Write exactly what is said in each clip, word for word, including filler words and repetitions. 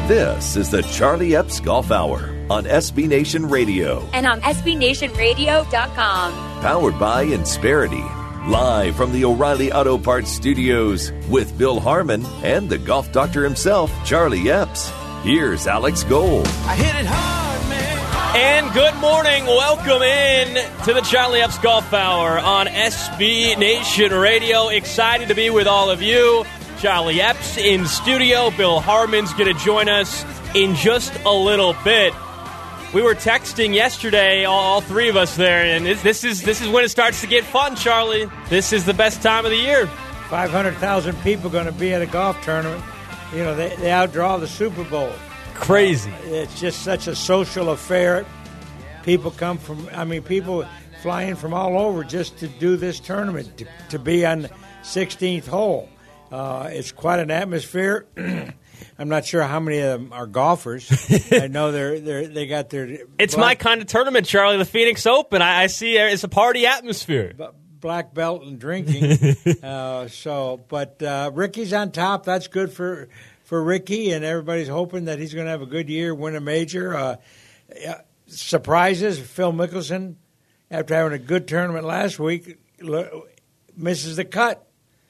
This is the Charlie Epps Golf Hour on S B Nation Radio. And on S B Nation Radio dot com. Powered by Insperity. Live from the O'Reilly Auto Parts Studios with Bill Harmon and the golf doctor himself, Charlie Epps. Here's Alex Gold. I hit it hard, man. And good morning. Welcome in to the Charlie Epps Golf Hour on S B Nation Radio. Excited to be with all of you. Charlie Epps in studio. Bill Harmon's going to join us in just a little bit. We were texting yesterday, all, all three of us there, and this, this is this is when it starts to get fun, Charlie. This is the best time of the year. five hundred thousand people going to be at a golf tournament. You know, they, they outdraw the Super Bowl. Crazy. Uh, it's just such a social affair. People come from, I mean, people fly in from all over just to do this tournament, to, to be on the sixteenth hole. Uh, it's quite an atmosphere. I'm not sure how many of them are golfers. I know they're they they got their. It's black, my kind of tournament, Charlie. The Phoenix Open. I, I see it's a party atmosphere. b- black belt and drinking. uh, so, but uh, Ricky's on top. That's good for for Ricky, and everybody's hoping that he's going to have a good year, win a major. Uh, uh, surprises: Phil Mickelson, after having a good tournament last week, lo- misses the cut.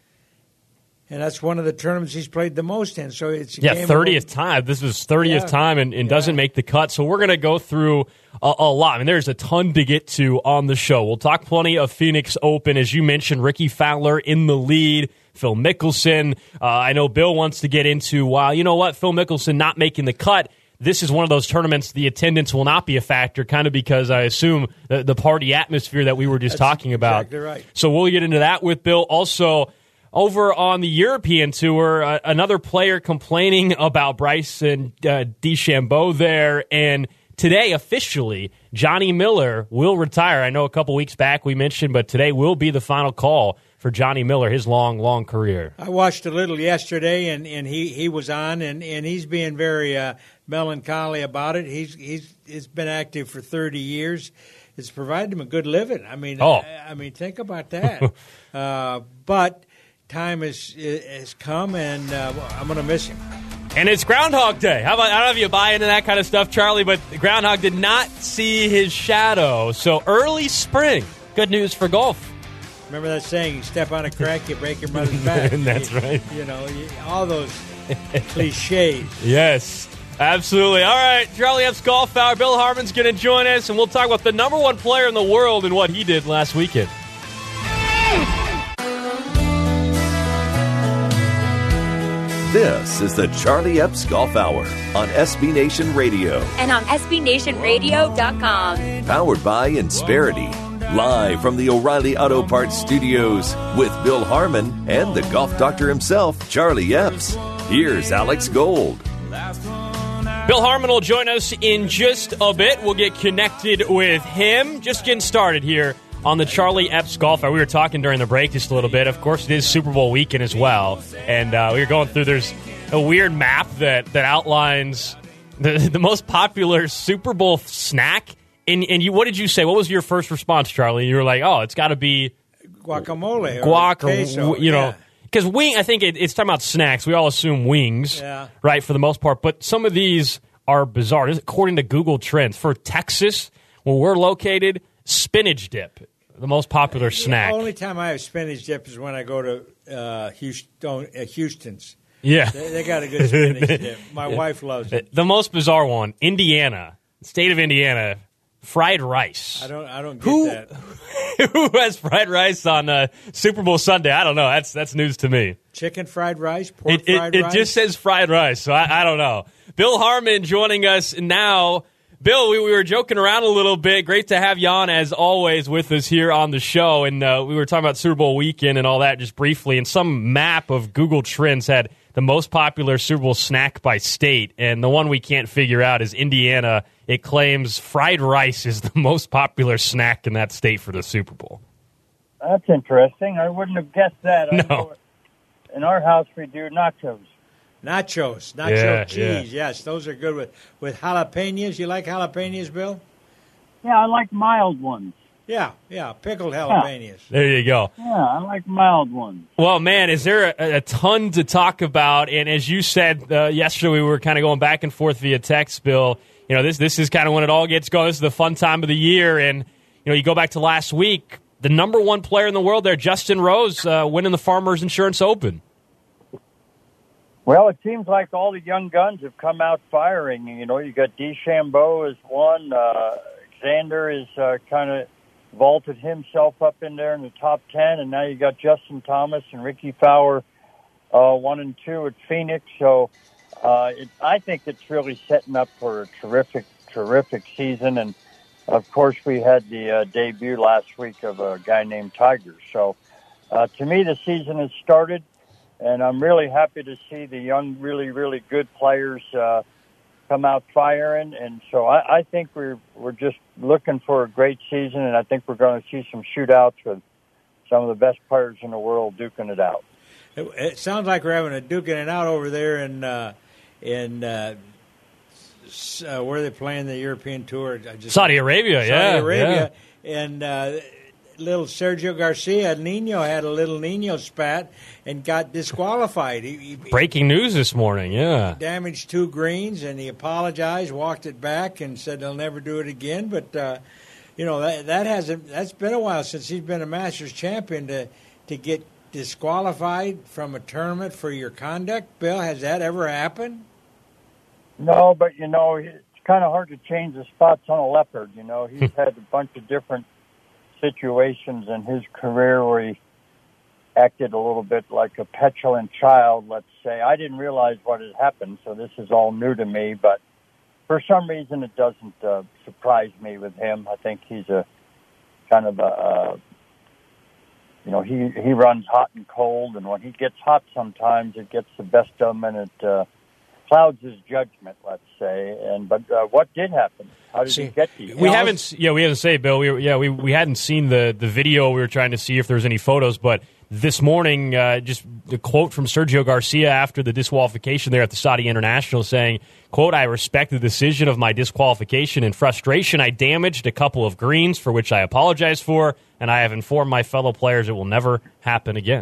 And that's one of the tournaments he's played the most in. So it's a yeah, game thirtieth of, time. This was thirtieth Yeah. time and, and Yeah. doesn't make the cut. So we're going to go through a, a lot. I mean, there's a ton to get to on the show. We'll talk plenty of Phoenix Open. As you mentioned, Ricky Fowler in the lead. Phil Mickelson. Uh, I know Bill wants to get into, wow, you know what, Phil Mickelson not making the cut. This is one of those tournaments the attendance will not be a factor, kind of because I assume the, the party atmosphere that we were just That's talking about. exactly right. So we'll get into that with Bill. Also, over on the European Tour, uh, another player complaining about Bryson uh, DeChambeau there. And today, officially, Johnny Miller will retire. I know a couple weeks back we mentioned, but today will be the final call for Johnny Miller, his long, long career. I watched a little yesterday, and, and he, he was on, and, and he's being very uh, melancholy about it. He's he's he's been active for thirty years. It's provided him a good living. I mean, Oh. I, I mean, think about that. uh, but time has has come, and uh, I'm going to miss him. And it's Groundhog Day. How about, I don't know if you buy into that kind of stuff, Charlie, but Groundhog did not see his shadow. So early spring. Good news for golf. Remember that saying, you step on a crack, you break your mother's back. That's You- right. You know, you, all those cliches. Yes, absolutely. All right, Charlie Epps Golf Hour. Bill Harmon's going to join us, and we'll talk about the number one player in the world and what he did last weekend. This is the Charlie Epps Golf Hour on S B Nation Radio. And on S B Nation Radio dot com. Powered by Insperity. Live from the O'Reilly Auto Parts Studios with Bill Harmon and the golf doctor himself, Charlie Epps. Here's Alex Gold. Bill Harmon will join us in just a bit. We'll get connected with him. Just getting started here on the Charlie Epps Golf Hour. We were talking during the break just a little bit. Of course, it is Super Bowl weekend as well. And uh, we were going through, there's a weird map that, that outlines the, the most popular Super Bowl snack. And, and you, what did you say? What was your first response, Charlie? You were like, oh, it's got to be Guacamole. Or guac or, queso. you know. Yeah. Because wing, I think it, it's talking about snacks. We all assume wings, Yeah. right, for the most part. But some of these are bizarre. This is according to Google Trends. For Texas, where we're located, spinach dip, the most popular snack. The only time I have spinach dip is when I go to uh, Houston, uh, Houston's. Yeah. They, they got a good spinach dip. My wife loves it. The most bizarre one, Indiana, state of Indiana, fried rice. I don't. I don't get Who- that. Who has fried rice on uh, Super Bowl Sunday? I don't know. That's that's news to me. Chicken fried rice, pork It, it, fried it rice. just says fried rice, so I, I don't know. Bill Harmon joining us now. Bill, we, we were joking around a little bit. Great to have you on, as always, with us here on the show. And uh, we were talking about Super Bowl weekend and all that just briefly. And some map of Google Trends had the most popular Super Bowl snack by state. And the one we can't figure out is Indiana. It claims fried rice is the most popular snack in that state for the Super Bowl. That's interesting. I wouldn't have guessed that. I No. know in our house, we do nachos. Nachos, nacho Yeah, cheese. Yes, those are good with with jalapenos. You like jalapenos, Bill? Yeah, I like mild ones. Yeah, yeah, pickled jalapenos. There you go. Yeah, I like mild ones. Well, man, is there a, a ton to talk about? And as you said uh, yesterday, we were kind of going back and forth via text, Bill. You know, this this is kind of when it all gets going. This is the fun time of the year. And, you know, you go back to last week, the number one player in the world there, Justin Rose, uh, winning the Farmers Insurance Open. Well, it seems like all the young guns have come out firing. You know, you got DeChambeau as one. Uh, Xander is uh, kind of vaulted himself up in there in the top ten, and now you got Justin Thomas and Ricky Fowler, uh, one and two at Phoenix. So uh, it, I think it's really setting up for a terrific, terrific season. And of course, we had the uh, debut last week of a guy named Tiger. So uh, to me, the season has started. And I'm really happy to see the young, really, really good players uh, come out firing. And so I, I think we're we're just looking for a great season, and I think we're going to see some shootouts with some of the best players in the world duking it out. It, it sounds like we're having a duking it out over there in uh, in uh, uh, where are they playing the European Tour? I just, Saudi Arabia, Saudi yeah. Arabia, yeah. and. Uh, Little Sergio Garcia, Nino had a little Nino spat and got disqualified. He, he, Breaking news this morning, yeah. Damaged two greens, and he apologized, walked it back, and said he'll never do it again. But uh, you know that that hasn't. That's been a while since he's been a Masters champion to to get disqualified from a tournament for your conduct. Bill, has that ever happened? No, but you know it's kind of hard to change the spots on a leopard. You know he's had a bunch of different situations in his career where he acted a little bit like a petulant child, let's say. I didn't realize what had happened, so this is all new to me, but for some reason it doesn't uh, surprise me with him. I think he's a kind of a, uh, you know, he, he runs hot and cold, and when he gets hot sometimes it gets the best of him, and it uh, clouds his judgment, let's say. And but uh, what did happen? How did See, he get to you? We haven't, yeah, we haven't say, Bill. We were, yeah, we we hadn't seen the the video. We were trying to see if there was any photos, but this morning, uh, just the quote from Sergio Garcia after the disqualification there at the Saudi International, saying, "Quote: I respect the decision of my disqualification. In frustration, I damaged a couple of greens for which I apologize for, and I have informed my fellow players it will never happen again."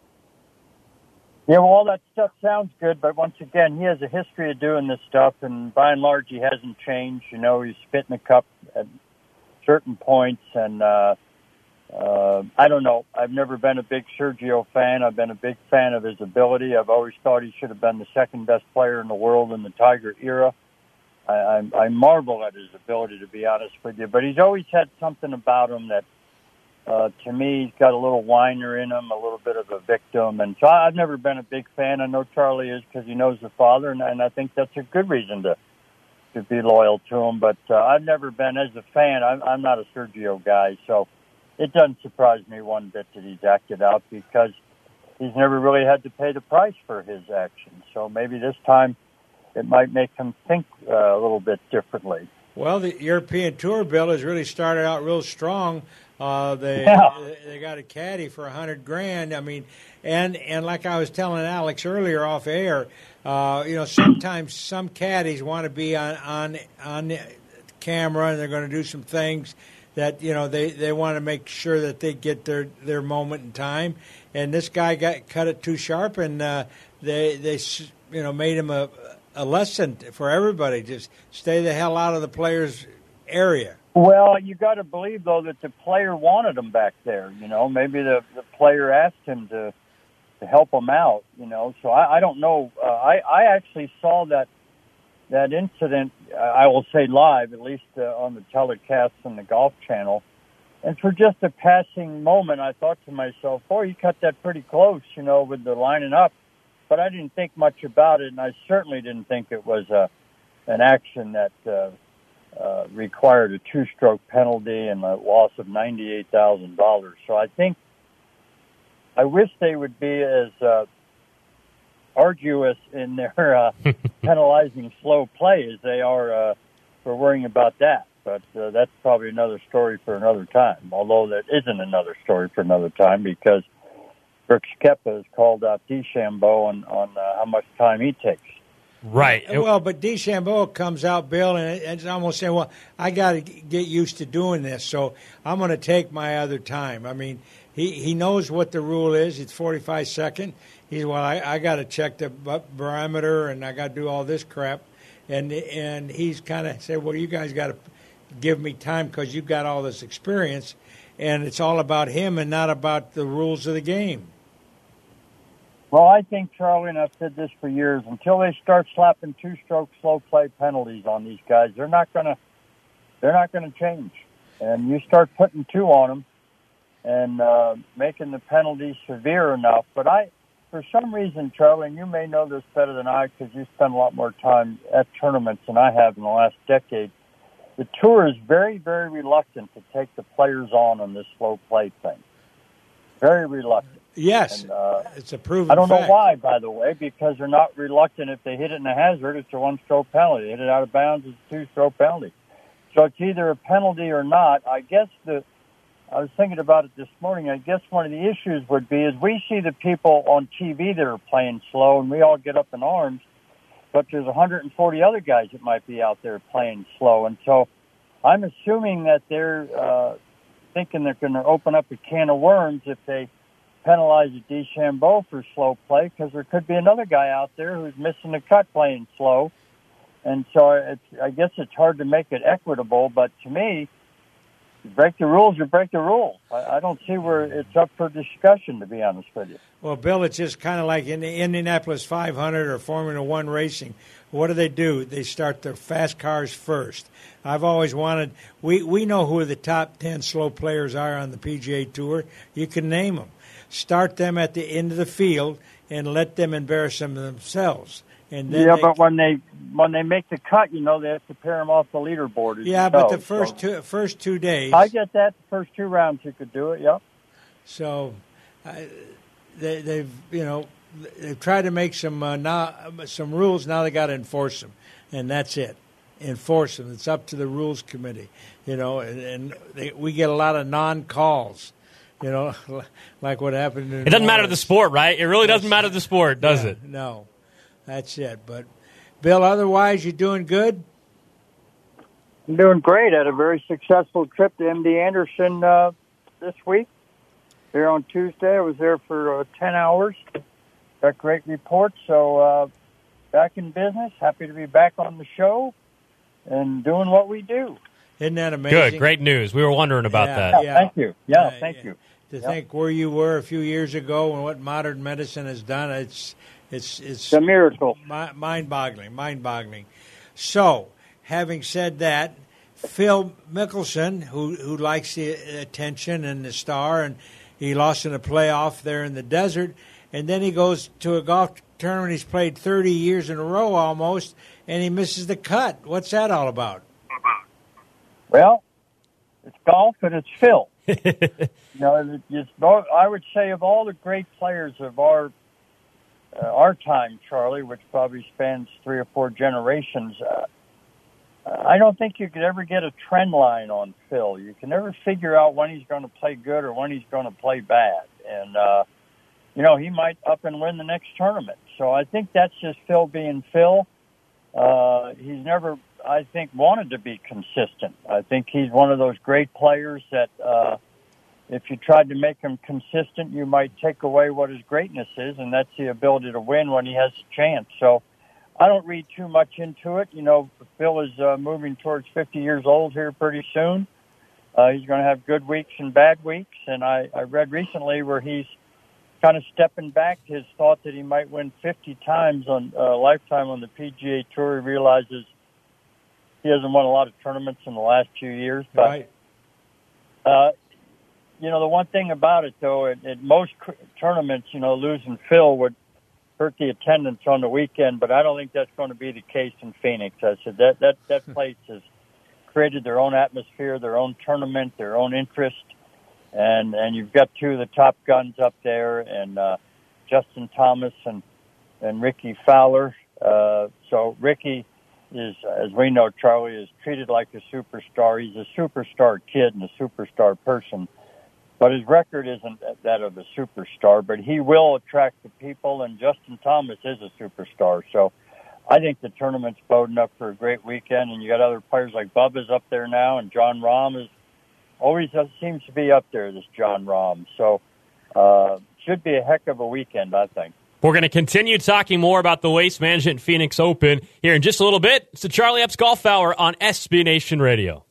Yeah, well, all that stuff sounds good, but once again, he has a history of doing this stuff, and by and large, he hasn't changed. You know, he's spit in the cup at certain points, and uh, uh, I don't know. I've never been a big Sergio fan. I've been a big fan of his ability. I've always thought he should have been the second best player in the world in the Tiger era. I, I, I marvel at his ability, to be honest with you, but he's always had something about him that, Uh, to me, he's got a little whiner in him, a little bit of a victim. And so I've never been a big fan. I know Charlie is because he knows the father, and, and I think that's a good reason to to be loyal to him. But uh, I've never been, as a fan, I'm, I'm not a Sergio guy. So it doesn't surprise me one bit that he's acted out because he's never really had to pay the price for his actions. So maybe this time it might make him think uh, a little bit differently. Well, the European Tour, Bill, has really started out real strong. Uh, they Yeah. they got a caddy for a hundred grand. I mean, and and like I was telling Alex earlier off air, uh, you know, sometimes some caddies want to be on on on the camera, and they're going to do some things that you know they, they want to make sure that they get their, their moment in time. And this guy got cut it too sharp, and uh, they they you know made him a a lesson for everybody. Just stay the hell out of the players' area. Well, you got to believe, though, that the player wanted him back there. You know, maybe the, the player asked him to to help him out. You know, so I, I don't know. Uh, I I actually saw that that incident. Uh, I will say live, at least uh, on the telecast on the Golf Channel. And for just a passing moment, I thought to myself, "Boy, you cut that pretty close." You know, with the lining up. But I didn't think much about it, and I certainly didn't think it was a an action that. Uh, Uh, required a two-stroke penalty and a loss of ninety-eight thousand dollars. So I think I wish they would be as uh, arduous in their uh, penalizing slow play as they are uh, for worrying about that. But uh, that's probably another story for another time, although that isn't another story for another time because Brooks Koepka has called out DeChambeau on, on uh, how much time he takes. Right. Well, but DeChambeau comes out, Bill, and it's almost saying, well, I got to get used to doing this, so I'm going to take my other time. I mean, he, he knows what the rule is. It's forty-five seconds. He's, well, I, I got to check the barometer, and I got to do all this crap. And and he's kind of said, well, you guys got to give me time because you've got all this experience, and it's all about him and not about the rules of the game. Well, I think, Charlie, and I've said this for years, until they start slapping two-stroke slow play penalties on these guys, they're not going to they're not going to change. And you start putting two on them and uh, making the penalties severe enough. But I, for some reason, Charlie, and you may know this better than I because you spend a lot more time at tournaments than I have in the last decade, the tour is very, very reluctant to take the players on on this slow play thing. Very reluctant. Yes, and, uh, it's a proven I don't fact. know why, by the way, because they're not reluctant. If they hit it in a hazard, it's a one-stroke penalty. They hit it out of bounds, it's a two-stroke penalty. So it's either a penalty or not. I guess the I was thinking about it this morning. I guess one of the issues would be is we see the people on T V that are playing slow, and we all get up in arms, but there's one hundred forty other guys that might be out there playing slow. And so I'm assuming that they're uh, thinking they're going to open up a can of worms if they penalize a DeChambeau for slow play, because there could be another guy out there who's missing the cut playing slow. And so it's, I guess it's hard to make it equitable, but to me, you break the rules, you break the rules. I, I don't see where it's up for discussion, to be honest with you. Well, Bill, it's just kind of like in the Indianapolis five hundred or Formula One racing. What do they do? They start the fast cars first. I've always wanted, we, we know who the top ten slow players are on the P G A Tour. You can name them. Start them at the end of the field and let them embarrass them themselves. And then yeah, they, but when they when they make the cut, you know, they have to pair them off the leaderboard. Yeah, you but know, the first so. two first two days. I get that. The first two rounds, you could do it. Yep. So, uh, they, they've you know they've tried to make some uh, now, some rules. Now they got to enforce them, and that's it. Enforce them. It's up to the rules committee. You know, and, and they, we get a lot of non-calls. You know, like what happened in It doesn't matter the sport, right? It really doesn't matter the sport, does yeah, it? No, that's it. But, Bill, otherwise, you doing good? I'm doing great. I had a very successful trip to M D Anderson uh, this week. Here on Tuesday, I was there for uh, ten hours. Got great reports, so uh, back in business. Happy to be back on the show and doing what we do. Isn't that amazing? Good, great news. We were wondering about Yeah, that. Yeah, thank you. Yeah, Uh, thank yeah. you. To Yep. think where you were a few years ago and what modern medicine has done, it's it's it's It's a miracle. mi- mind-boggling, mind-boggling. So, having said that, Phil Mickelson, who who likes the attention and the star, and he lost in a playoff there in the desert, and then he goes to a golf tournament he's played thirty years in a row almost, and he misses the cut. What's that all about? Well, it's golf and it's Phil. You know, it's, I would say of all the great players of our uh, our time, Charlie, which probably spans three or four generations, uh, I don't think you could ever get a trend line on Phil. You can never figure out when he's going to play good or when he's going to play bad. And, uh, you know, he might up and win the next tournament. So I think that's just Phil being Phil. Uh, he's never, I think, wanted to be consistent. I think he's one of those great players that uh, if you tried to make him consistent, you might take away what his greatness is, and that's the ability to win when he has a chance. So I don't read too much into it. You know, Phil is uh, moving towards fifty years old here pretty soon. Uh, he's going to have good weeks and bad weeks, and I, I read recently where he's kind of stepping back his thought that he might win fifty times on uh, lifetime on the P G A Tour. He realizes he hasn't won a lot of tournaments in the last few years. But, Right. uh, you know, the one thing about it, though, at, at most cr- tournaments, you know, losing Phil would hurt the attendance on the weekend, but I don't think that's going to be the case in Phoenix. I said that that, that place has created their own atmosphere, their own tournament, their own interest. And and you've got two of the top guns up there, and uh, Justin Thomas and and Ricky Fowler. Uh, so Ricky is, as we know, Charlie is treated like a superstar. He's a superstar kid and a superstar person, but his record isn't that of a superstar. But he will attract the people, and Justin Thomas is a superstar. So I think the tournament's boding up for a great weekend, and you got other players like Bubba's up there now, and John Rahm is always uh, seems to be up there, this John Rahm. So uh, should be a heck of a weekend, I think. We're going to continue talking more about the Waste Management Phoenix Open here in just a little bit. It's the Charlie Epps Golf Hour on S B Nation Radio.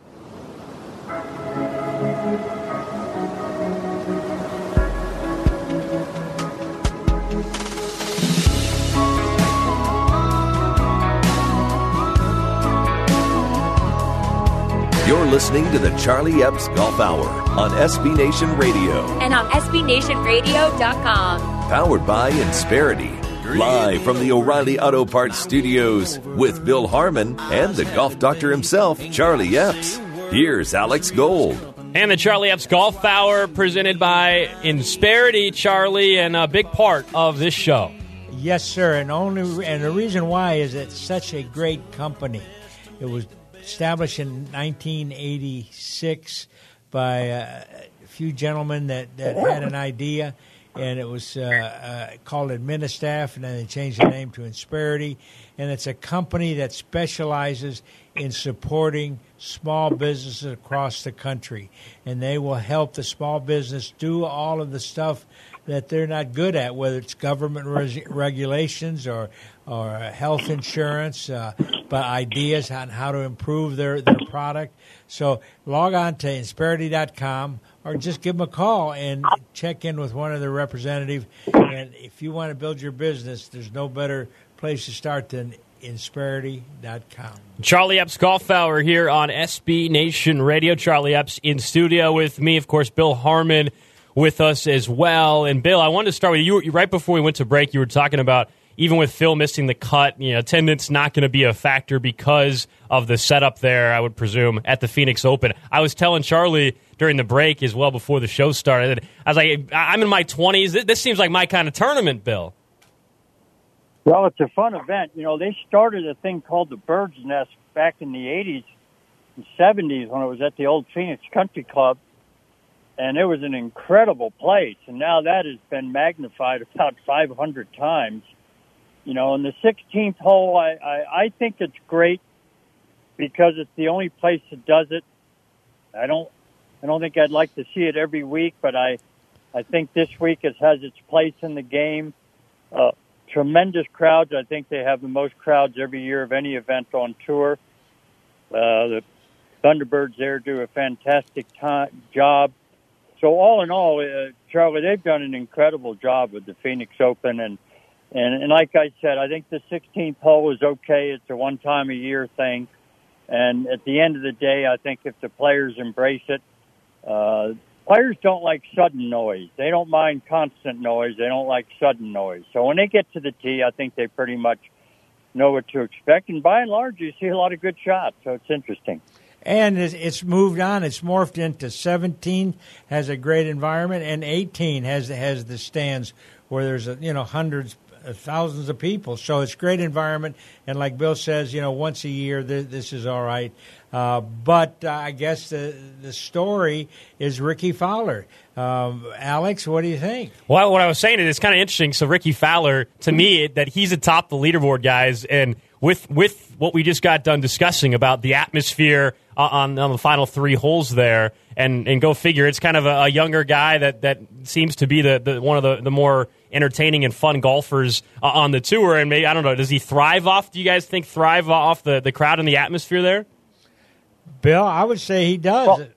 You're listening to the Charlie Epps Golf Hour on S B Nation Radio. And on S B Nation Radio dot com. Powered by Insperity. Live from the O'Reilly Auto Parts Studios with Bill Harmon and the golf doctor himself, Charlie Epps. Here's Alex Gold. And the Charlie Epps Golf Hour presented by Insperity, Charlie, and a big part of this show. Yes, sir. And only and the reason why is it's such a great company. It was established in nineteen eighty-six by uh, a few gentlemen that, that had an idea, and it was uh, uh, called Administaff, and then they changed the name to Insperity. And it's a company that specializes in supporting small businesses across the country, and they will help the small business do all of the stuff that they're not good at, whether it's government res- regulations or or health insurance, uh, but ideas on how to improve their, their product. So log on to Insperity dot com or just give them a call and check in with one of their representatives. And if you want to build your business, there's no better place to start than Insperity dot com. Charlie Epps Golf Hour here on S B Nation Radio. Charlie Epps in studio with me, of course, Bill Harmon with us as well. And Bill, I wanted to start with you. Right before we went to break, you were talking about even with Phil missing the cut, you know, attendance not going to be a factor because of the setup there, I would presume, at the Phoenix Open. I was telling Charlie during the break as well before the show started, I was like, I'm in my twenties. This seems like my kind of tournament, Bill. Well, it's a fun event. You know, they started a thing called the Bird's Nest back in the eighties and seventies when it was at the old Phoenix Country Club. And it was an incredible place. And now that has been magnified about five hundred times. You know, in the sixteenth hole, I, I, I think it's great because it's the only place that does it. I don't I don't think I'd like to see it every week, but I, I think this week it has its place in the game. Uh, tremendous crowds. I think they have the most crowds every year of any event on tour. Uh, the Thunderbirds there do a fantastic time, job. So all in all, uh, Charlie, they've done an incredible job with the Phoenix Open. And, and, and like I said, I think the sixteenth hole is okay. It's a one-time-a-year thing. And at the end of the day, I think if the players embrace it, uh, players don't like sudden noise. They don't mind constant noise. They don't like sudden noise. So when they get to the tee, I think they pretty much know what to expect. And by and large, you see a lot of good shots. So it's interesting. And it's moved on. It's morphed into seventeen, has a great environment, and eighteen has has the stands where there's, a, you know, hundreds, thousands of people. So it's a great environment. And like Bill says, you know, once a year, this, this is all right. Uh, but uh, I guess the the story is Ricky Fowler. Um, Alex, what do you think? Well, what I was saying is it's kind of interesting. So Ricky Fowler, to me, that he's atop the leaderboard, guys, and with with what we just got done discussing about the atmosphere on, on the final three holes there, and, and go figure, it's kind of a, a younger guy that, that seems to be the, the one of the, the more entertaining and fun golfers uh, on the tour. And maybe, I don't know, does he thrive off, do you guys think, thrive off the, the crowd and the atmosphere there? Bill, I would say he does. Well,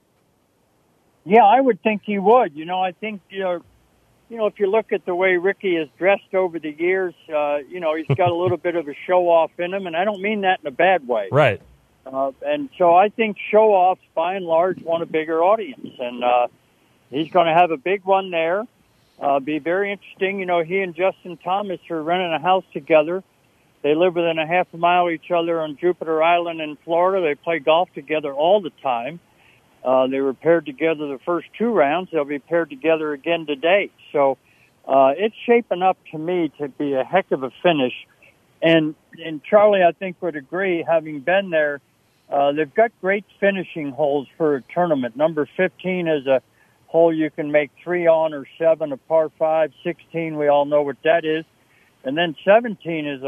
yeah, I would think he would. You know, I think, you know, you know, if you look at the way Ricky is dressed over the years, uh, you know, he's got a little bit of a show-off in him, and I don't mean that in a bad way. Right. Uh, and so I think show-offs, by and large, want a bigger audience. And uh, he's going to have a big one there. Uh, be very interesting. You know, he and Justin Thomas are renting a house together. They live within a half a mile of each other on Jupiter Island in Florida. They play golf together all the time. Uh, they were paired together the first two rounds. They'll be paired together again today. So uh, it's shaping up to me to be a heck of a finish. And, and Charlie, I think, would agree, having been there, uh, they've got great finishing holes for a tournament. Number fifteen is a hole you can make three on or seven, a par five. sixteen, we all know what that is. And then seventeen is a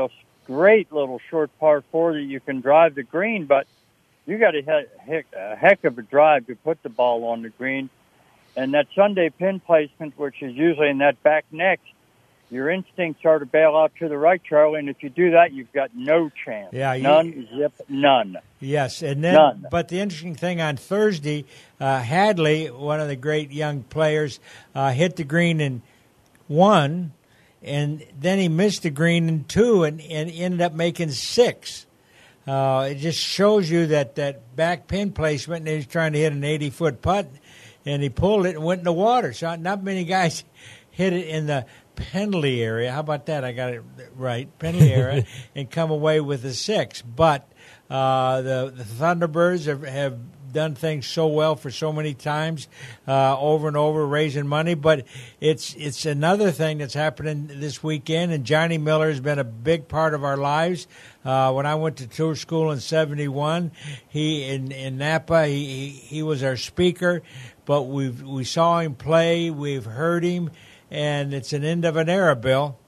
great little short par four that you can drive the green, but you got a heck, a heck of a drive to put the ball on the green. And that Sunday pin placement, which is usually in that back neck, your instincts are to bail out to the right, Charlie, and if you do that, you've got no chance. Yeah, you, none, zip, none. Yes, and then, none. But the interesting thing on Thursday, uh, Hadley, one of the great young players, uh, hit the green in one, and then he missed the green in two, and, and ended up making six. Uh, it just shows you that, that back pin placement, and he's trying to hit an eighty-foot putt, and he pulled it and went in the water. So not many guys hit it in the penalty area. How about that? I got it right. Penalty area, and come away with a six. But uh, the, the Thunderbirds have, have done things so well for so many times, uh, over and over, raising money. But it's it's another thing that's happening this weekend, and Johnny Miller has been a big part of our lives. Uh, when I went to tour school in seventy-one, he in, in Napa, he, he he was our speaker. But we we saw him play, we've heard him, and it's an end of an era, Bill.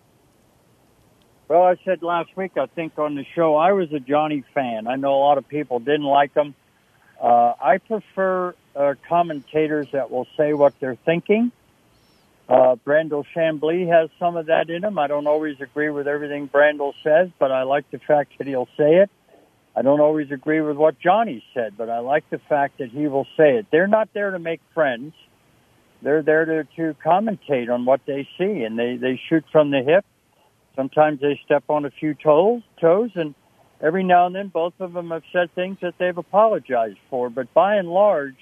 Well, I said last week, I think, on the show, I was a Johnny fan. I know a lot of people didn't like him. Uh, I prefer uh, commentators that will say what they're thinking. Uh, Brandel Chambly has some of that in him. I don't always agree with everything Brandel says, but I like the fact that he'll say it. I don't always agree with what Johnny said, but I like the fact that he will say it. They're not there to make friends. They're there to, to commentate on what they see, and they, they shoot from the hip. Sometimes they step on a few toes, toes, and every now and then both of them have said things that they've apologized for. But by and large,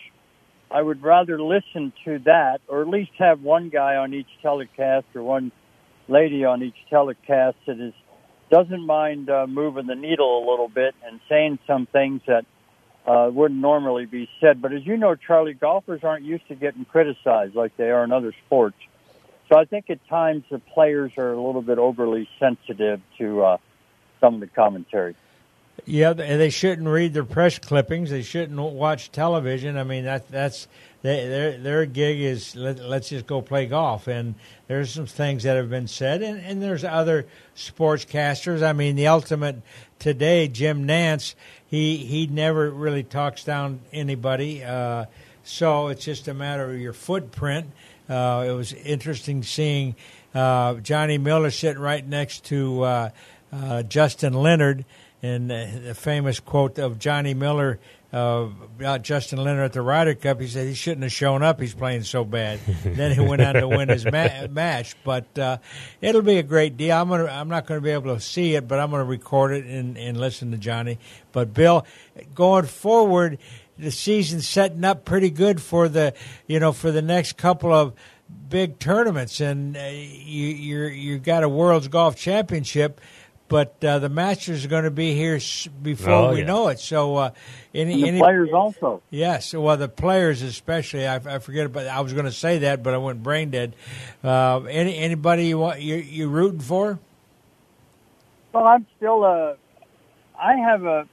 I would rather listen to that, or at least have one guy on each telecast or one lady on each telecast that is doesn't mind uh, moving the needle a little bit and saying some things that uh, wouldn't normally be said. But as you know, Charlie, golfers aren't used to getting criticized like they are in other sports. So I think at times the players are a little bit overly sensitive to uh, some of the commentary. Yeah, they shouldn't read their press clippings. They shouldn't watch television. I mean, that that's they, their their gig is let, let's just go play golf. And there's some things that have been said, and, and there's other sportscasters. I mean, the ultimate today, Jim Nantz, he he never really talks down anybody. Uh, so it's just a matter of your footprint. Uh, it was interesting seeing uh, Johnny Miller sitting right next to uh, uh, Justin Leonard. And uh, the famous quote of Johnny Miller uh, about Justin Leonard at the Ryder Cup, he said he shouldn't have shown up. He's playing so bad. Then he went on to win his ma- match. But uh, it'll be a great deal. I'm gonna. I'm not going to be able to see it, but I'm going to record it and, and listen to Johnny. But Bill, going forward, the season's setting up pretty good for the you know for the next couple of big tournaments, and uh, you you're you got a World's Golf Championship. But uh, the Masters are going to be here before oh, we yeah. know it. So, uh, any, and the any players also. Yes, well, the players especially. I, I forget about. I was going to say that, but I went brain dead. Uh, any anybody you want you you rooting for? Well, I'm still a. I have a.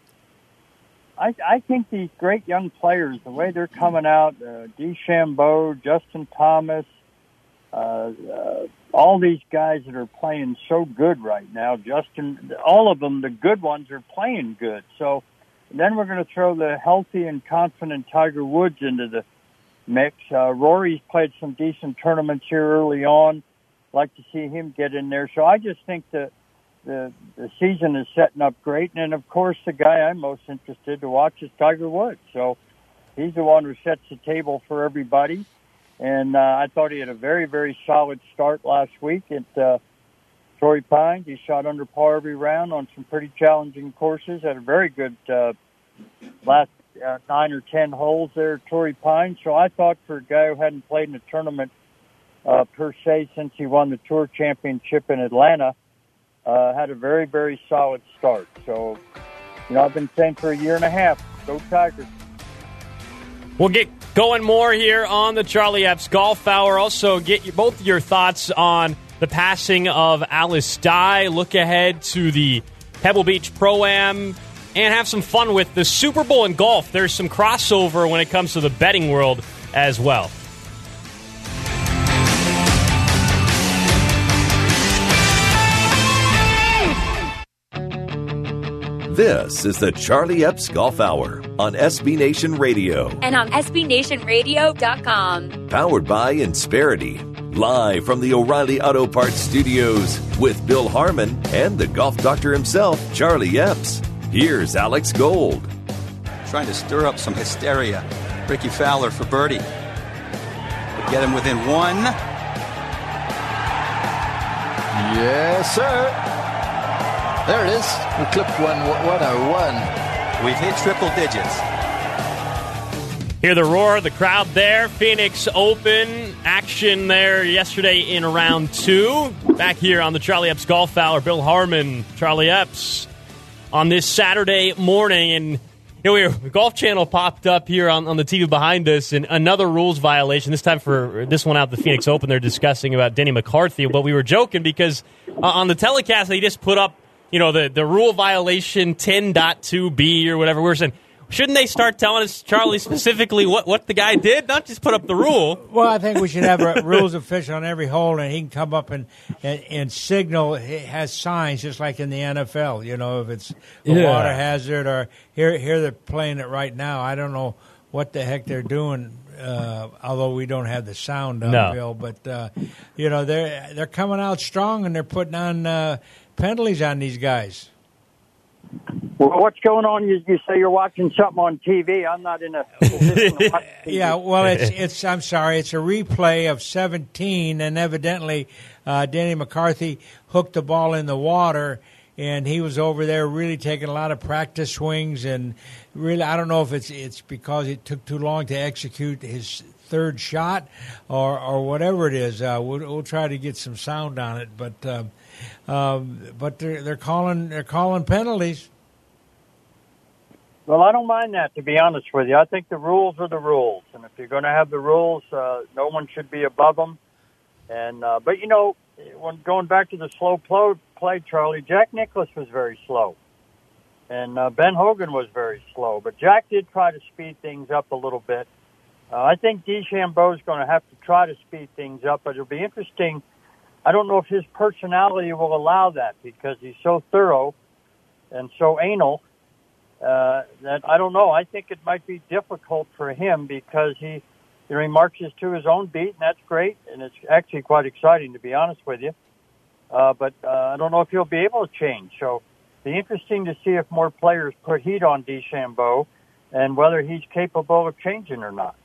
I I think these great young players, the way they're coming out, uh, DeChambeau, Justin Thomas. Uh, uh, all these guys that are playing so good right now, Justin, all of them, the good ones, are playing good. So then we're going to throw the healthy and confident Tiger Woods into the mix. Uh, Rory's played some decent tournaments here early on. Like to see him get in there. So I just think that the the season is setting up great. And of course, the guy I'm most interested to watch is Tiger Woods. So he's the one who sets the table for everybody. And uh, I thought he had a very, very solid start last week at uh, Torrey Pines. He shot under par every round on some pretty challenging courses. Had a very good uh, last uh, nine or ten holes there at Torrey Pines. So I thought for a guy who hadn't played in a tournament uh, per se since he won the Tour Championship in Atlanta, uh, had a very, very solid start. So, you know, I've been saying for a year and a half, go Tigers. We'll get going more here on the Charlie Epps Golf Hour. Also, get your, both your thoughts on the passing of Alice Dye. Look ahead to the Pebble Beach Pro-Am and have some fun with the Super Bowl in golf. There's some crossover when it comes to the betting world as well. This is the Charlie Epps Golf Hour on S B Nation Radio. And on S B Nation Radio dot com. Powered by Insperity. Live from the O'Reilly Auto Parts Studios with Bill Harmon and the golf doctor himself, Charlie Epps. Here's Alex Gold. Trying to stir up some hysteria. Ricky Fowler for birdie. Would get him within one. Yes, sir. There it is. We clipped one, one oh one. We've hit triple digits. Hear the roar, the crowd there. Phoenix Open action there yesterday in round two. Back here on the Charlie Epps Golf Hour, Bill Harmon, Charlie Epps on this Saturday morning. And you know, we were, the Golf Channel popped up here on, on the T V behind us, and another rules violation. This time for this one out, the Phoenix Open, they're discussing about Denny McCarthy. But we were joking because uh, on the telecast they just put up, you know, the, the rule violation ten point two B or whatever. We were saying, shouldn't they start telling us, Charlie, specifically what, what the guy did? Not just put up the rule. Well, I think we should have a rules official on every hole, and he can come up and, and, and signal. It has signs just like in the N F L. You know, if it's a Yeah. water hazard or here here they're playing it right now. I don't know what the heck they're doing. Uh, although we don't have the sound on, No. Bill, but uh, you know they're they're coming out strong and they're putting on uh, penalties on these guys. Well, what's going on? You, you say you're watching something on T V. I'm not in a position to watch T V. Yeah, well, it's it's. I'm sorry, it's a replay of seventeen, and evidently, uh, Denny McCarthy hooked the ball in the water, and he was over there really taking a lot of practice swings, and really, I don't know if it's it's because it took too long to execute his third shot, or or whatever it is. Uh, we'll, we'll try to get some sound on it, but um, um, but they're they're calling they're calling penalties. Well, I don't mind that, to be honest with you. I think the rules are the rules, and if you're going to have the rules, uh, no one should be above them. And uh, but you know, when going back to the slow play, play, Charlie, Jack Nicklaus was very slow, and uh, Ben Hogan was very slow. But Jack did try to speed things up a little bit. Uh, I think DeChambeau is going to have to try to speed things up, but it'll be interesting. I don't know if his personality will allow that because he's so thorough and so anal. Uh, that I don't know. I think it might be difficult for him because he, you know, he marches to his own beat, and that's great, and it's actually quite exciting, to be honest with you. Uh, but uh, I don't know if he'll be able to change. So it'll be interesting to see if more players put heat on DeChambeau and whether he's capable of changing or not.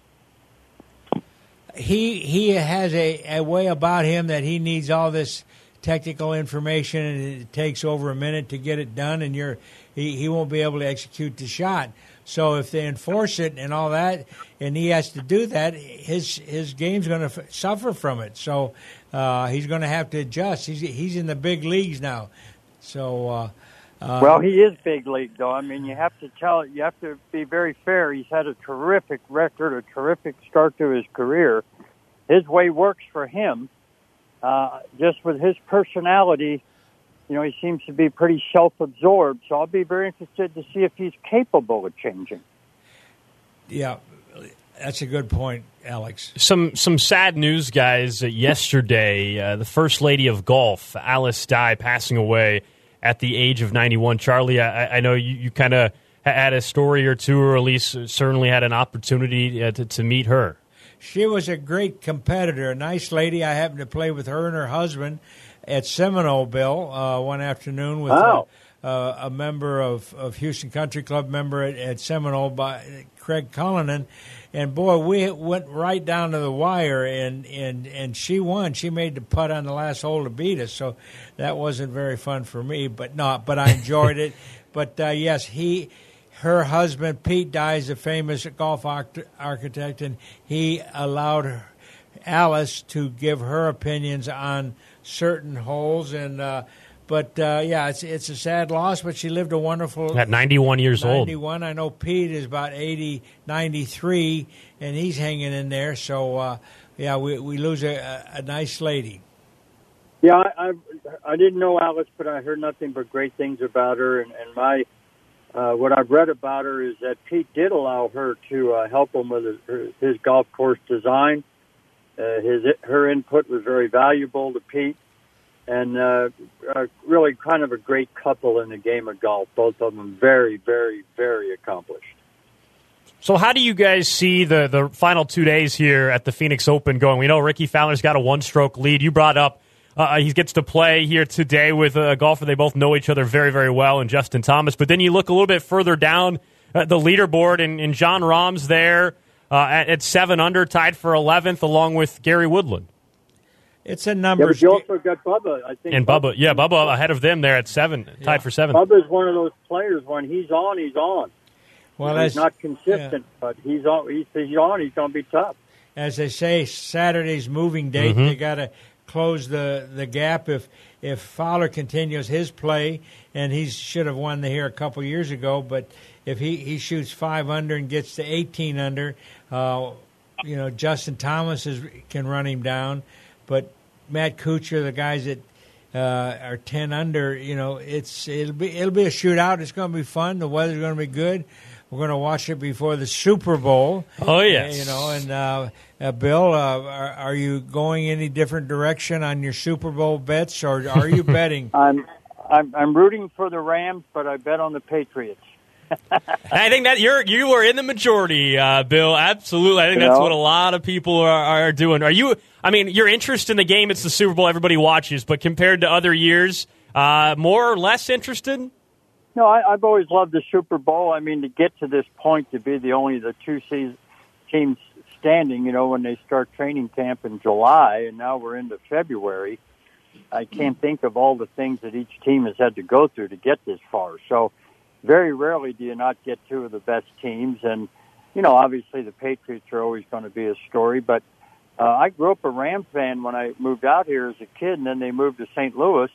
He he has a, a way about him that he needs all this technical information, and it takes over a minute to get it done, and you're he, he won't be able to execute the shot. So if they enforce it and all that, and he has to do that, his his game's going to f- suffer from it. So uh, he's going to have to adjust. He's he's in the big leagues now. So uh, uh, well, he is big league, though. I mean, you have to tell you have to be very fair. He's had a terrific record, a terrific start to his career. His way works for him. Uh, just with his personality, you know, he seems to be pretty self-absorbed. So I'll be very interested to see if he's capable of changing. Yeah, that's a good point, Alex. Some some sad news, guys. Uh, yesterday, uh, the First Lady of Golf, Alice Dye, passing away at the age of ninety-one. Charlie, I, I know you, you kind of had a story or two, or at least certainly had an opportunity uh, to, to meet her. She was a great competitor, a nice lady. I happened to play with her and her husband at Seminole, Bill, uh, one afternoon with Oh. uh, uh, a member of, of Houston Country Club member at, at Seminole, by Craig Cullinan. And, boy, we went right down to the wire, and, and, and she won. She made the putt on the last hole to beat us, so that wasn't very fun for me, but no, but I enjoyed it. But, uh, yes, he... Her husband, Pete Dye, is a famous golf arch- architect, and he allowed her, Alice to give her opinions on certain holes. And uh, But, uh, yeah, it's it's a sad loss, but she lived a wonderful... At ninety-one years old. ninety-one. I know Pete is about eighty, ninety-three, and he's hanging in there. So, uh, yeah, we, we lose a, a, a nice lady. Yeah, I, I I didn't know Alice, but I heard nothing but great things about her, and, and my... Uh, what I've read about her is that Pete did allow her to uh, help him with his, her, his golf course design. Uh, his her input was very valuable to Pete, and uh, uh, really kind of a great couple in the game of golf. Both of them very, very, very accomplished. So how do you guys see the, the final two days here at the Phoenix Open going? We know Ricky Fowler's got a one-stroke lead. You brought up uh, he gets to play here today with a golfer they both know each other very, very well, and Justin Thomas. But then you look a little bit further down uh, the leaderboard, and, and Jon Rahm's there uh, at, at seven under, tied for eleventh, along with Gary Woodland. It's a number. Yeah, but you also got Bubba, I think. And Bubba, yeah, Bubba ahead of them there at seven, tied yeah. for seven. Bubba's one of those players, when he's on, he's on. Well, he's as, not consistent, yeah. but he's on. He's, he's on. He's going to be tough. As they say, Saturday's moving date. Mm-hmm. They got to close the, the gap. If if Fowler continues his play, and he should have won the here a couple years ago, but if he, he shoots five under and gets to eighteen under, uh, you know, Justin Thomas is, can run him down, but Matt Kuchar, the guys that uh, are ten under, you know, it's it'll be it'll be a shootout. It's going to be fun. The weather's going to be good. We're going to watch it before the Super Bowl. Oh, yes. Uh, you know, and uh, uh, Bill, uh, are, are you going any different direction on your Super Bowl bets, or are you betting? I'm, I'm I'm rooting for the Rams, but I bet on the Patriots. I think that you're you are in the majority, uh, Bill. Absolutely, I think you that's know? what a lot of people are, are doing. Are you? I mean, your interest in the game, it's the Super Bowl, everybody watches, but compared to other years, uh, more or less interested? No, I, I've always loved the Super Bowl. I mean, to get to this point, to be the only the two season, teams standing, you know, when they start training camp in July, and now we're into February, I can't think of all the things that each team has had to go through to get this far. So very rarely do you not get two of the best teams. And, you know, obviously the Patriots are always going to be a story, but uh, I grew up a Rams fan when I moved out here as a kid, and then they moved to Saint Louis.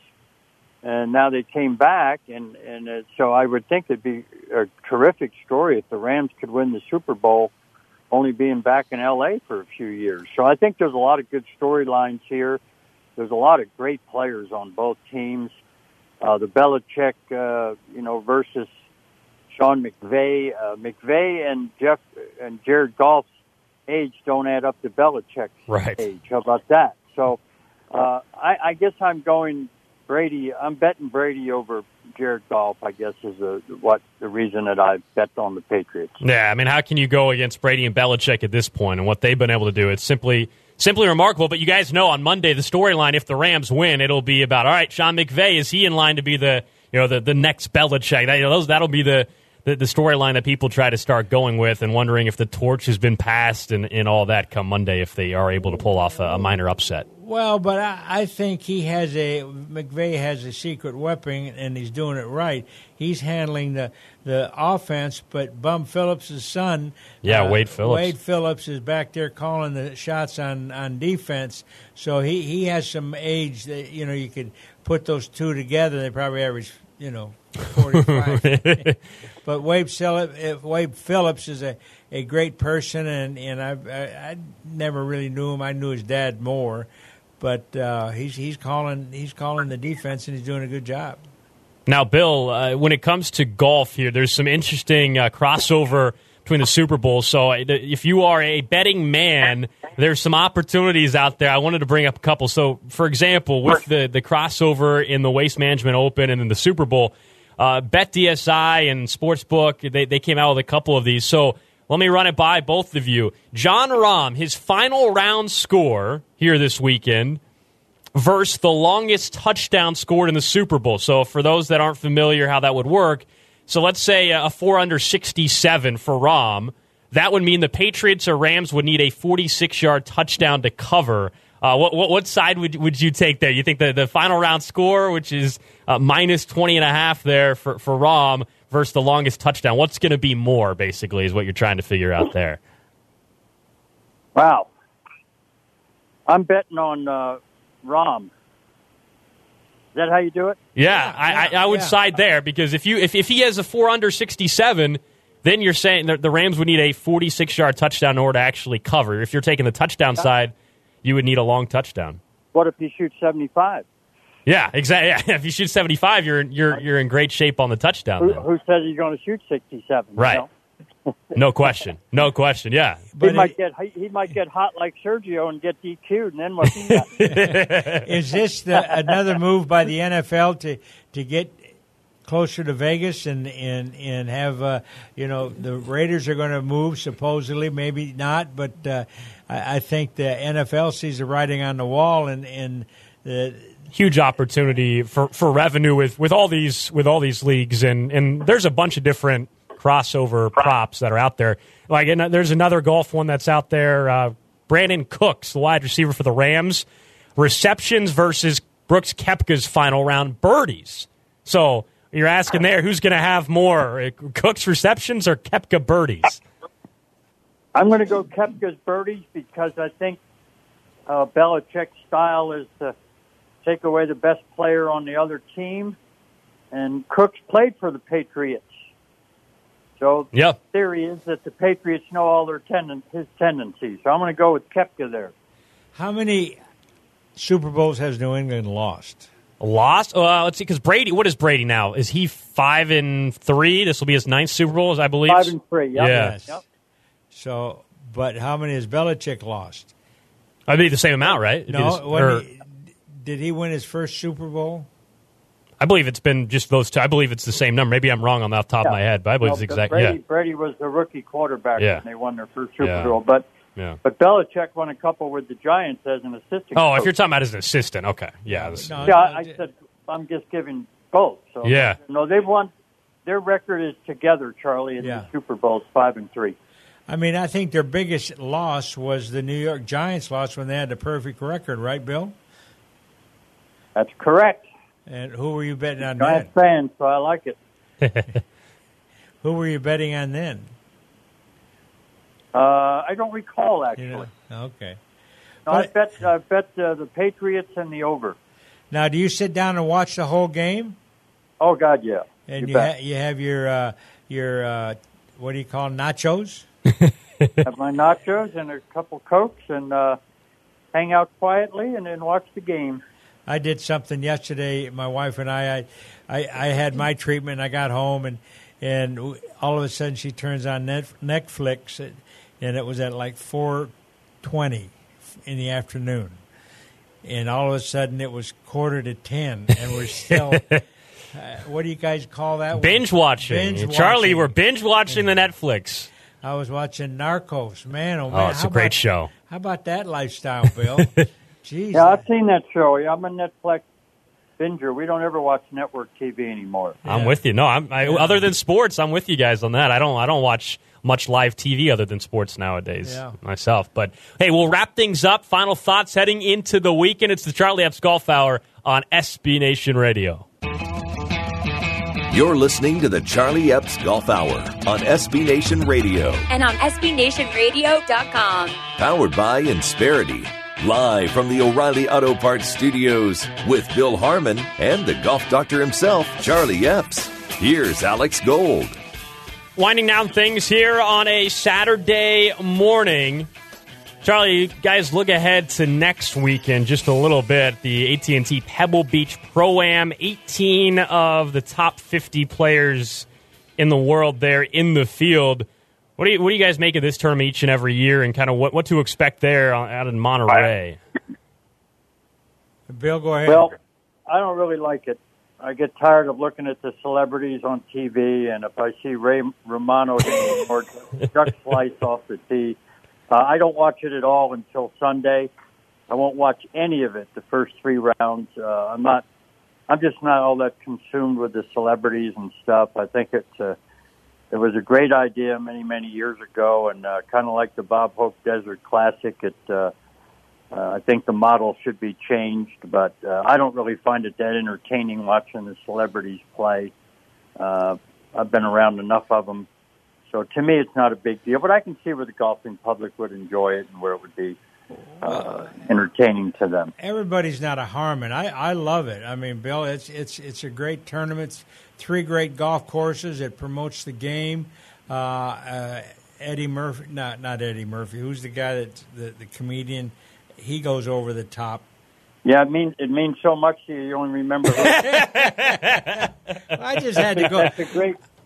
And now they came back, and, and uh, so I would think it'd be a terrific story if the Rams could win the Super Bowl, only being back in L A for a few years. So I think there's a lot of good storylines here. There's a lot of great players on both teams. Uh, the Belichick, uh, you know, versus Sean McVay. Uh, McVay and Jeff and Jared Goff's age don't add up to Belichick's right. age. How about that? So uh, I, I guess I'm going Brady. I'm betting Brady over Jared Goff, I guess, is the, what the reason that I bet on the Patriots. Yeah, I mean, how can you go against Brady and Belichick at this point and what they've been able to do? It's simply simply remarkable. But you guys know on Monday, the storyline, if the Rams win, it'll be about, all right, Sean McVay, is he in line to be the you know the, the next Belichick? That, you know, those, that'll be the, the, the storyline that people try to start going with and wondering if the torch has been passed and, and all that come Monday if they are able to pull off a, a minor upset. Well, but I, I think he has a McVay has a secret weapon, and he's doing it right. He's handling the the offense, but Bum Phillips' son, yeah, uh, Wade Phillips, Wade Phillips is back there calling the shots on, on defense. So he, he has some age that you know you could put those two together. They probably average you know forty-five. But Wade Phillips, Wade Phillips is a, a great person, and and I, I I never really knew him. I knew his dad more. But uh, he's he's calling he's calling the defense, and he's doing a good job. Now, Bill, uh, when it comes to golf here, there's some interesting uh, crossover between the Super Bowls. So if you are a betting man, there's some opportunities out there. I wanted to bring up a couple. So, for example, with the, the crossover in the Waste Management Open and in the Super Bowl, uh, BetDSI and Sportsbook, they, they came out with a couple of these. So let me run it by both of you. Jon Rahm, his final round score here this weekend versus the longest touchdown scored in the Super Bowl. So for those that aren't familiar how that would work, so let's say a four under sixty-seven for Rahm. That would mean the Patriots or Rams would need a forty-six-yard touchdown to cover. Uh, what, what what side would would you take there? You think the, the final round score, which is uh, minus twenty and a half there for, for Rahm, versus the longest touchdown? What's going to be more, basically, is what you're trying to figure out there. Wow. I'm betting on uh, Rahm. Is that how you do it? Yeah, yeah I, I, I would yeah. side there, because if you if, if he has a four under sixty-seven, then you're saying that the Rams would need a forty-six-yard touchdown in order to actually cover. If you're taking the touchdown side, you would need a long touchdown. What if he shoots seventy-five? Yeah, exactly. Yeah, if you shoot seventy-five, you're you're you're in great shape on the touchdown. Who, then. who says he's going to shoot sixty-seven? Right. You know? No question. No question. Yeah. But he might it, get he, he might get hot like Sergio and get D Q'd, and then what's he got? Is this the, another move by the N F L to to get closer to Vegas and and and have uh, you know the Raiders are going to move supposedly, maybe not, but uh, I, I think the N F L sees the writing on the wall and and the huge opportunity for, for revenue with, with all these with all these leagues, and, and there's a bunch of different crossover props that are out there. Like and there's another golf one that's out there. Uh, Brandon Cooks, the wide receiver for the Rams, receptions versus Brooks Koepka's final round birdies. So you're asking there, who's going to have more, Cooks receptions or Koepka birdies? I'm going to go Koepka's birdies because I think uh, Belichick's style is to take away the best player on the other team, and Cooks played for the Patriots. So yep. the theory is that the Patriots know all their tenden- his tendencies. So I'm going to go with Koepka there. How many Super Bowls has New England lost? Lost? Uh, let's see, because Brady, what is Brady now? Is he five and three? This will be his ninth Super Bowl, I believe. Five and three, yep. Yeah. Yes. Yep. So, but how many has Belichick lost? I mean, the same amount, right? It'd No, this, when or, he, did he win his first Super Bowl? I believe it's been just those two. I believe it's the same number. Maybe I'm wrong on the top yeah. of my head, but I believe no, it's exactly. Brady, Yeah. Brady was the rookie quarterback yeah. when they won their first Super yeah. Bowl. But yeah. but Belichick won a couple with the Giants as an assistant. Oh, coach. if you're talking about as an assistant, okay, yeah. This, No, Yeah, I, I said I'm just giving both. So Yeah. no, they've won. Their record is together, Charlie, in Yeah. the Super Bowls, five and three. I mean, I think their biggest loss was the New York Giants loss when they had the perfect record, right, Bill? That's correct. And who were you betting on Giants then? fan, so I like it. Who were you betting on then? Uh, I don't recall actually. You know? Okay. No, I But- bet I bet uh, the Patriots and the over. Now, do you sit down and watch the whole game? Oh God, yeah. And you you bet. ha- you have your uh, your uh, what do you call them, nachos? Have my nachos and a couple Cokes and uh, hang out quietly and then watch the game. I did something yesterday. My wife and I, I, I, I had my treatment. I got home and and all of a sudden she turns on Net, Netflix, and it was at like four twenty in the afternoon, and all of a sudden it was quarter to ten, and we're still. uh, what do you guys call that? binge watching. Binge Charlie, watching. we're binge watching the Netflix. I was watching Narcos. Man, oh man, Oh, it's how a great about, show. How about that lifestyle, Bill? Jeez. Yeah, I've seen that show. Yeah, I'm a Netflix binger. We don't ever watch network T V anymore. I'm Yeah. with you. No, I'm I, Yeah. other than sports, I'm with you guys on that. I don't I don't watch much live T V other than sports nowadays Yeah. myself. But hey, we'll wrap things up. Final thoughts heading into the weekend. It's the Charlie Epps Golf Hour on S B Nation Radio. You're listening to the Charlie Epps Golf Hour on S B Nation Radio. And on S B Nation Radio dot com. Powered by Insperity. Live from the O'Reilly Auto Parts studios with Bill Harmon and the golf doctor himself, Charlie Epps. Here's Alex Gold. Winding down things here on a Saturday morning. Charlie, you guys look ahead to next weekend just a little bit. The A T and T Pebble Beach Pro-Am, eighteen of the top fifty players in the world there in the field. What do you what do you guys make of this tournament each and every year, and kind of what, what to expect there out in Monterey? Bill, go ahead. Well, I don't really like it. I get tired of looking at the celebrities on T V, and if I see Ray Romano hitting or duck slice off the tee, uh, I don't watch it at all until Sunday. I won't watch any of it the first three rounds. Uh, I'm not. I'm just not all that consumed with the celebrities and stuff. I think it's a. It was a great idea many, many years ago, and uh, kind of like the Bob Hope Desert Classic. It, uh, uh, I think the model should be changed, but uh, I don't really find it that entertaining watching the celebrities play. Uh, I've been around enough of them, so to me, it's not a big deal. But I can see where the golfing public would enjoy it and where it would be uh, entertaining to them. Everybody's not a Harmon. I, I love it. I mean, Bill, it's it's it's a great tournament. It's three great golf courses. It promotes the game. Uh, uh, Eddie Murphy, not not Eddie Murphy. Who's the guy that the, the comedian? He goes over the top. Yeah, it means it means so much to you. You only remember. Who. I just had to go. That's a great.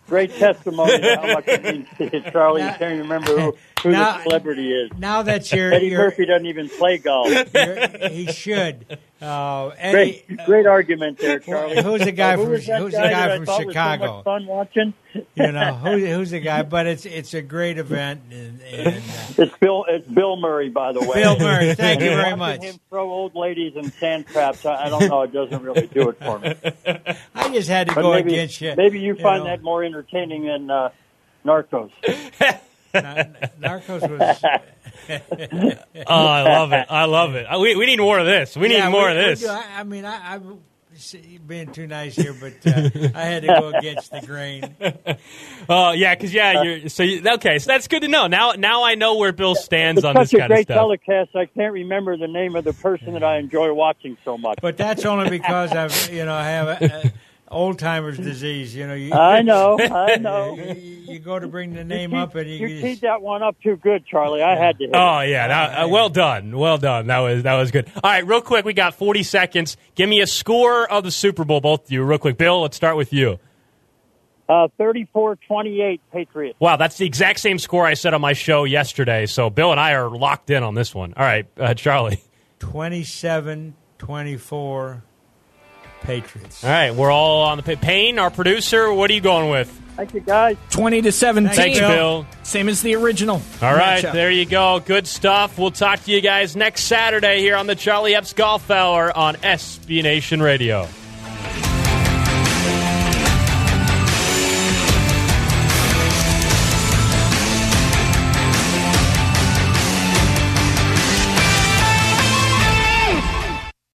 great testimony to how much it means to you, Charlie. Now- You can't remember who, who now- the celebrity is. Now that you're, Eddie you're, Murphy doesn't even play golf. you're he should. Uh, Eddie, Great, great argument there, Charlie. Who's the guy Uh, who from was that Who's the guy guy that I from thought was so Chicago? much fun watching. You know who, who's the guy? But it's it's a great event. And, and uh, It's Bill. It's Bill Murray, by the way. Bill Murray, thank you very Watching much. him throw old ladies in sand traps. I, I don't know. It doesn't really do it for me. I just had to But go maybe, against you. maybe you find know. that more entertaining than uh, Narcos. Narcos was. Oh, I love it. I love it. We, we need more of this. We need Yeah, more we- of we this. do. I, I mean, I, I'm being too nice here, but uh, I had to go against the grain. Oh, yeah, because, yeah, you're, so, you, okay, so that's good to know. Now now I know where Bill stands It's on this such a kind of great stuff. telecast. I can't remember the name of the person that I enjoy watching so much. But that's only because I've, you know, I have a, a old timers disease. You know, you, I know. I know. You, you go to bring the name you up, and you, you you teed that one up too good, Charlie. I had to hit it. Oh yeah, that, uh, well done, well done. That was that was good. All right, real quick, we got forty seconds. Give me a score of the Super Bowl, both of you, real quick. Bill, let's start with you. Uh, thirty-four twenty-eight Patriots. Wow, that's the exact same score I said on my show yesterday. So Bill and I are locked in on this one. All right, uh, Charlie. twenty-seven twenty-four Patriots. All right, we're all on the pay. Payne, our producer, what are you going with? Thank you, guys. twenty to seventeen. Thanks, Bill. Same as the original. All right, matchup. there you go. Good stuff. We'll talk to you guys next Saturday here on the Charlie Epps Golf Hour on S B Nation Radio.